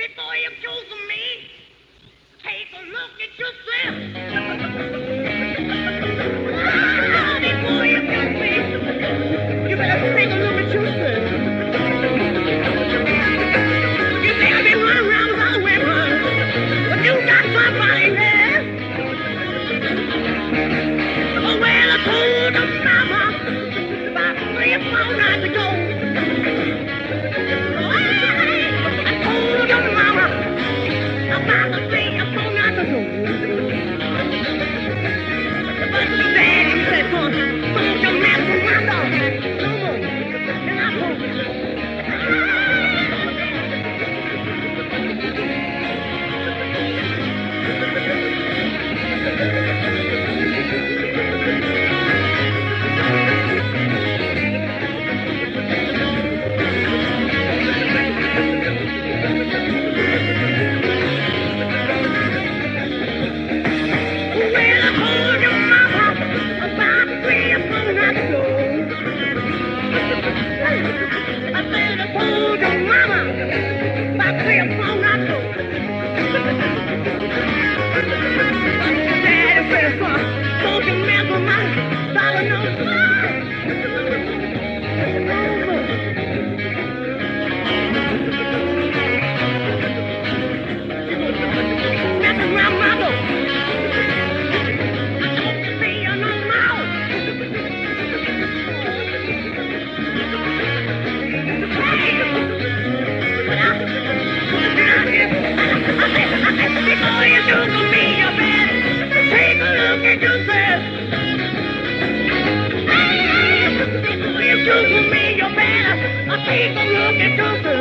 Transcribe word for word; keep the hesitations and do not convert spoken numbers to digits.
Before you choose me, take a look at yourself. Ah, before you choose me, you better take a look at yourself. You think I've been running around with other women, but you got somebody there. Oh, well, I told the mama about three or four nights ago. Take a look at yourself.